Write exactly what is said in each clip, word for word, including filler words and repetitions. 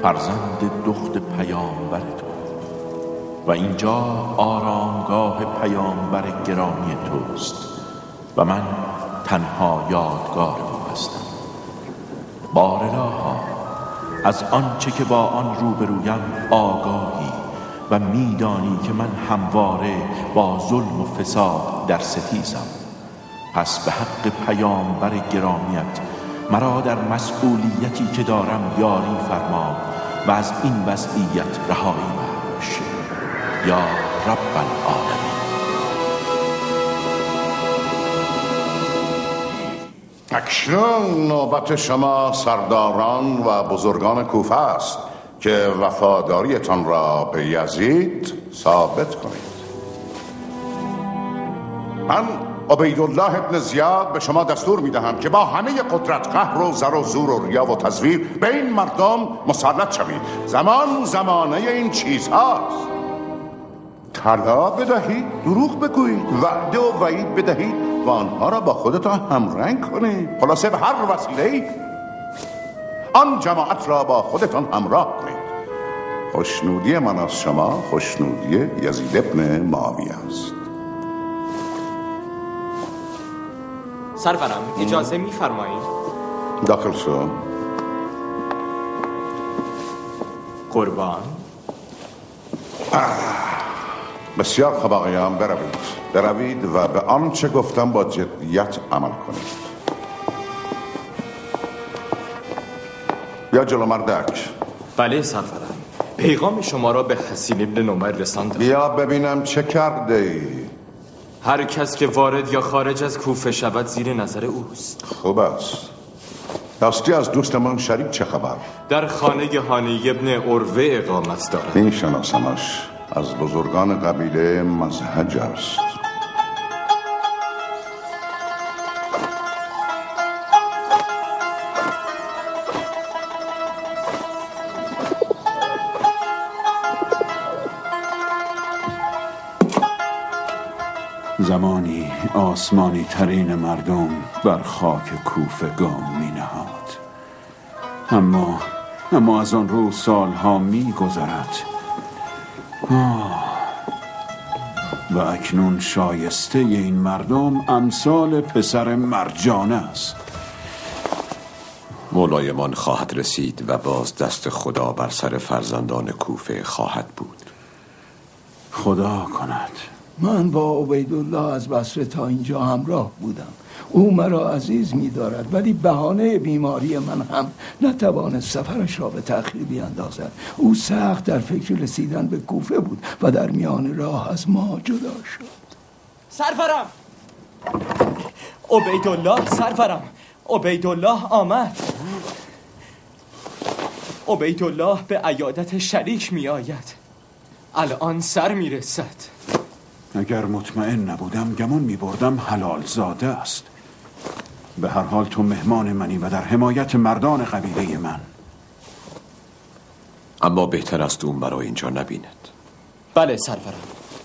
فرزند دخت پیامبر تو و اینجا آرامگاه پیامبر گرامی توست و من تنها یادگار او هستم. بارالها از آنچه که با آن روبرویم آگاهی و میدانی که من همواره با ظلم و فساد در ستیزم. پس به حق پیامبر گرامیت مرا در مسئولیتی که دارم یاری فرما و از این وضعیت رهایی بخش یا رب العالمین. اکنون نوبت شما سرداران و بزرگان کوفه است که وفاداریتان را به یزید ثابت کنید. من عبیدالله ابن زیاد به شما دستور میدهم که با همه قدرت، قهر و زر و زور و ریا و تزویر به این مردم مسلط شوید. زمان زمانه این چیزهاست. طلا بدهید، دروغ بگویید، وعده و وعید بدهید و آنها را با خودتان همرنگ کنید. خلاصه به هر وسیله‌ای آن جماعت را با خودتان همراه کنید. خوشنودی من از شما خوشنودی یزید ابن معاویه است. سرورم اجازه می‌فرمایید؟ داخل شو. قربان. بسیار خوب آقایان، بروید بروید و به آنچه گفتم با جدیت عمل کنید. یا جلو مردک. بله سرورم، پیغام شما را به حسین ابن نمیر رساندم. بیا ببینم چه کرده ای. هر کس که وارد یا خارج از کوفه شود زیر نظر اوست. خوب است. راستی از دوستمان شریک چه خبر؟ در خانه هانی ابن عروه اقامت دارد. این شناسمش، از بزرگان قبیله مزهج است. زمانی آسمانی ترین مردم بر خاک کوفه گام می نهاد. اما اما از آن روز سالها می گذرد و اکنون شایسته این مردم امثال پسر مرجانه است. مولایمان خواهد رسید و باز دست خدا بر سر فرزندان کوفه خواهد بود. خدا کند. من با عبیدالله از بصره تا اینجا همراه بودم. او مرا عزیز می دارد، ولی بهانه بیماری من هم نتوانست سفرش را به تأخیر بیاندازد. او سخت در فکر رسیدن به کوفه بود و در میان راه از ما جدا شد. سرورم عبیدالله، سرورم عبیدالله آمد. عبیدالله به عیادت شریک می آید. الان سر می رسد. اگر مطمئن نبودم گمان می بردم حلال زاده است. به هر حال تو مهمان منی و در حمایت مردان قبیله من. اما بهتر است اون برای اینجا نبیند. بله سرورم.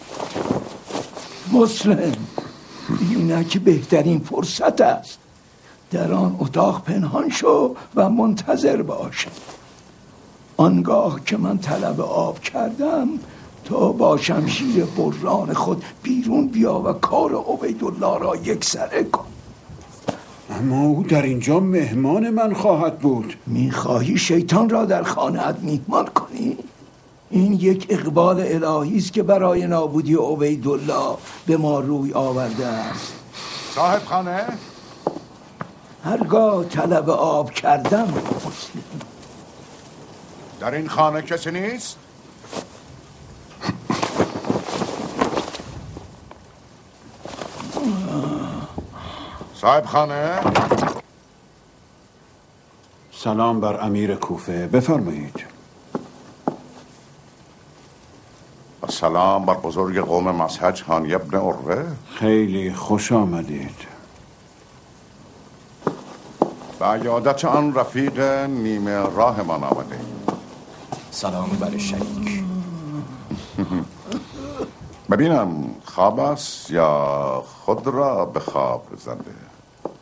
مسلم، اینک بهترین فرصت است. در آن اتاق پنهان شو و منتظر باش. آنگاه که من طلب آب کردم تو با شمشیر بران خود بیرون بیا و کار عبیدالله را یک سره کن. اما او در اینجا مهمان من خواهد بود. میخواهی شیطان را در خانه‌ات میهمان کنی؟ این یک اقبال الهی است که برای نابودی عبیدالله به ما روی آورده است. صاحب خانه؟ هرگاه طلب آب کردم. در این خانه کسی نیست؟ صاحب خانه؟ سلام بر امیر کوفه، بفرمایید. سلام بر بزرگ قوم مزهج هانی ابن عروه. خیلی خوش آمدید. به عیادت آن رفیق نیمه راه من آمده. سلام بر شریک. ببینم خواب است یا خود را به خواب زده؟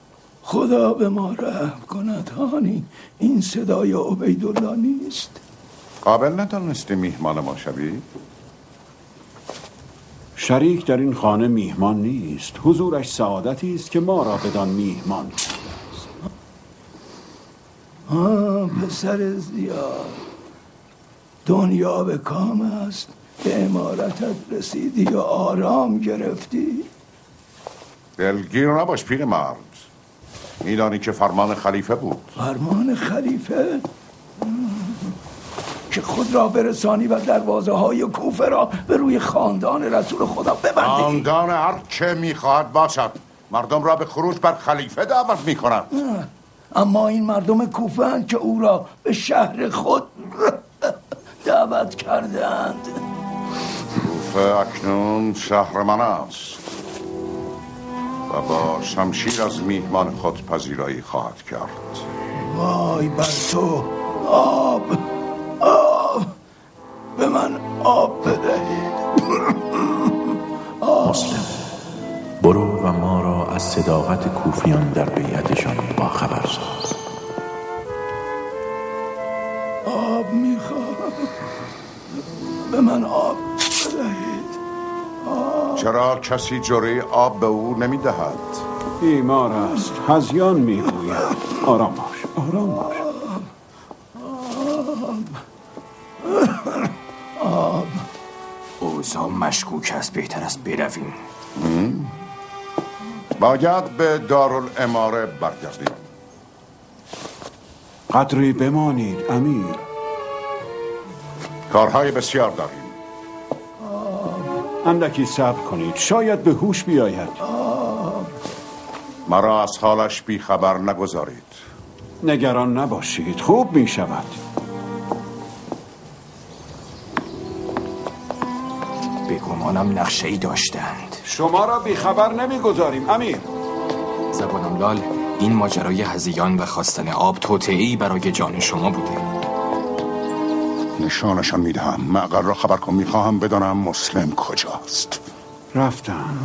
خدا به ما رحم کند هانی. این صدای عبیدالله نیست. قابل ندانستی میهمان ما شوی؟ شریک در این خانه میهمان نیست. حضورش سعادتی است که ما را بدان میهمان. آه پسر زیاد، دنیا به کام است. به امارتت رسیدی و آرام گرفتی. دلگیر نباش پیرمرد، میدانی که فرمان خلیفه بود. فرمان خلیفه؟ که خود را برسانی و دروازه های کوفه را به روی خاندان رسول خدا ببندی. خاندان هر چه میخواهد باشد، مردم را به خروج بر خلیفه دعوت میکنند. اما این مردم کوفه هستند که او را به شهر خود دعوت کردند. کوفه اکنون شهر من است و با شمشیر از میهمان خود پذیرایی خواهد کرد. وای بر تو. آب آب به من آب بدهید. مسلم، برو و ما را از صداقت کوفیان در بیعتشان با خبر ساز. آب میخوام، به من آب بدهید. آب. چرا کسی جوری آب به او نمیدهد؟ بیمار است، هذیان میگوید. آرام باش، آرام باش. آب. اوضاع مشکوک است، بهتر است برویم. باید به دارالاماره برگردیم. قدری بمانید امیر. کارهای بسیار داریم. اندکی صبر کنید، شاید به هوش بیاید. مرا از حالش بی خبر نگذارید. نگران نباشید، خوب می شود. به گمانم نقشه‌ای داشتند. شما را بی خبر نمی گذاریم امیر. زبانم لال، این ماجرای هذیان و خواستن آب توطئه‌ای برای جان شما بوده. نشانشان میدهم. معقل را خبر کن، میخواهم بدانم مسلم کجاست. رفتن.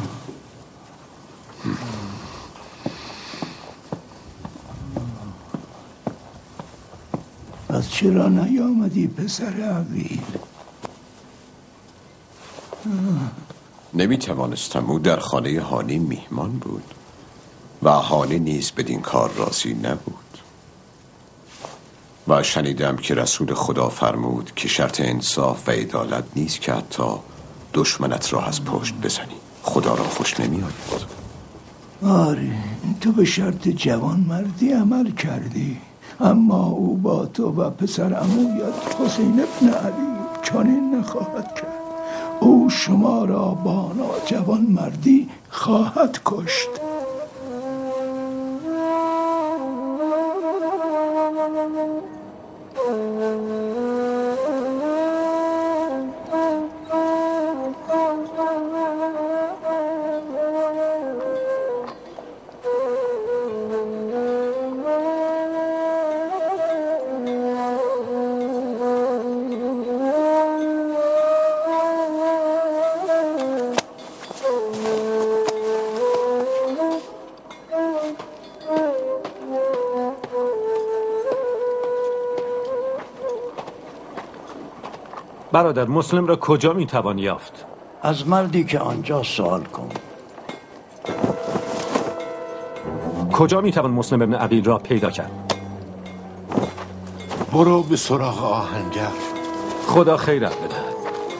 پس چرا نیامدی پسر عقیل؟ نمیتوانستم، او در خانه هانی میهمان بود و هانی نیز بدین کار راضی نبود. و شنیدم که رسول خدا فرمود که شرط انصاف و عدالت نیست که حتی دشمنت را از پشت بزنی. خدا را خوش نمی آید. آره، تو به شرط جوان مردی عمل کردی، اما او با تو و پسر عمویت حسین ابن علی چنین نخواهد کرد. او شما را با ناجوان مردی خواهد کشت. برادر، مسلم را کجا میتوان یافت؟ از مردی که آنجا سوال کن. کجا میتوان مسلم ابن عقیل را پیدا کرد؟ برو به سراغ آهنگر. خدا خیرت بدهد.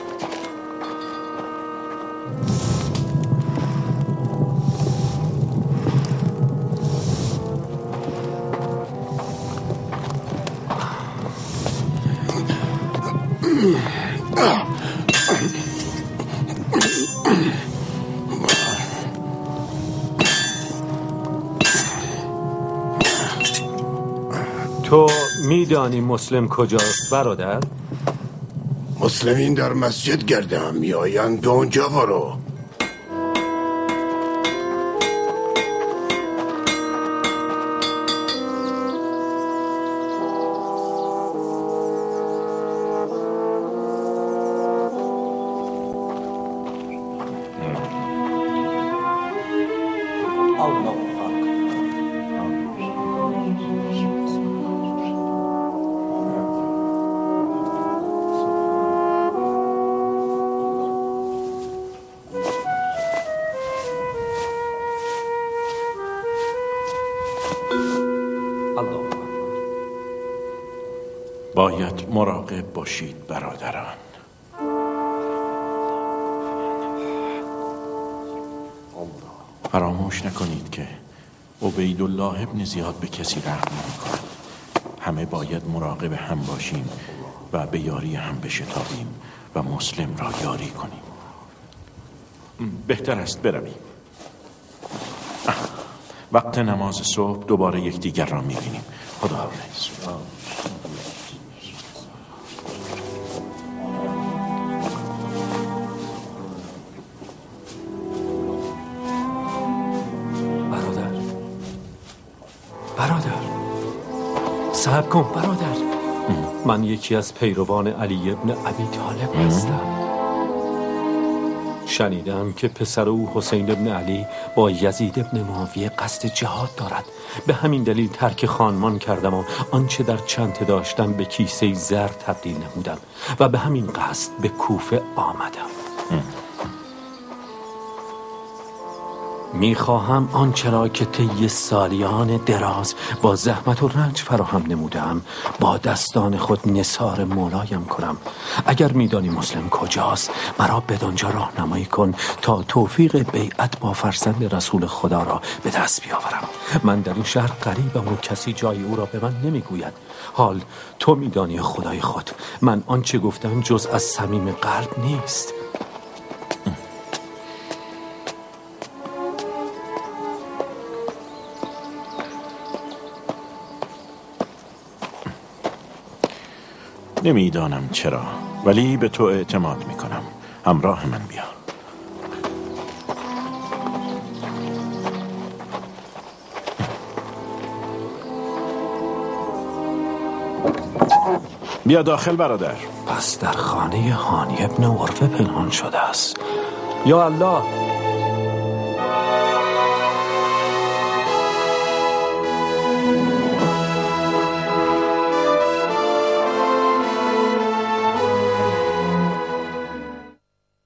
تو میدانی مسلم کجاست برادر؟ مسلمین در مسجد گردم میآیند، به اونجا برو. باید مراقب باشید برادران. فراموش نکنید که عبیدالله ابن زیاد به کسی رحم نمی‌کند. همه باید مراقب هم باشیم و به یاری هم بشتابیم و مسلم را یاری کنیم. بهتر است برویم. وقت نماز صبح دوباره یکدیگر را می‌بینیم. خداحافظ. برادر برادر صبر کن برادر. من یکی از پیروان علی ابن ابی طالب هستم. شنیدم که پسر او حسین ابن علی با یزید ابن معاویه قصد جهاد دارد. به همین دلیل ترک خانمان کردم و آنچه در چنته داشتم به کیسه زر تبدیل نمودم و به همین قصد به کوفه آمدم. میخواهم آنچه را که طی سالیان دراز با زحمت و رنج فراهم نمودم با دستان خود نثار مولایم کنم. اگر میدانی مسلم کجاست مرا بدانجا راهنمایی کن تا توفیق بیعت با فرزند رسول خدا را به دست بیاورم. من در این شهر غریبم و کسی جای او را به من نمیگوید. حال تو میدانی خدای خود من آنچه گفتم جز از صمیم قلب نیست. نمیدانم چرا ولی به تو اعتماد میکنم. همراه من بیا. بیا داخل برادر. پس در خانه هانی ابن عروه پنهان شده است. یا الله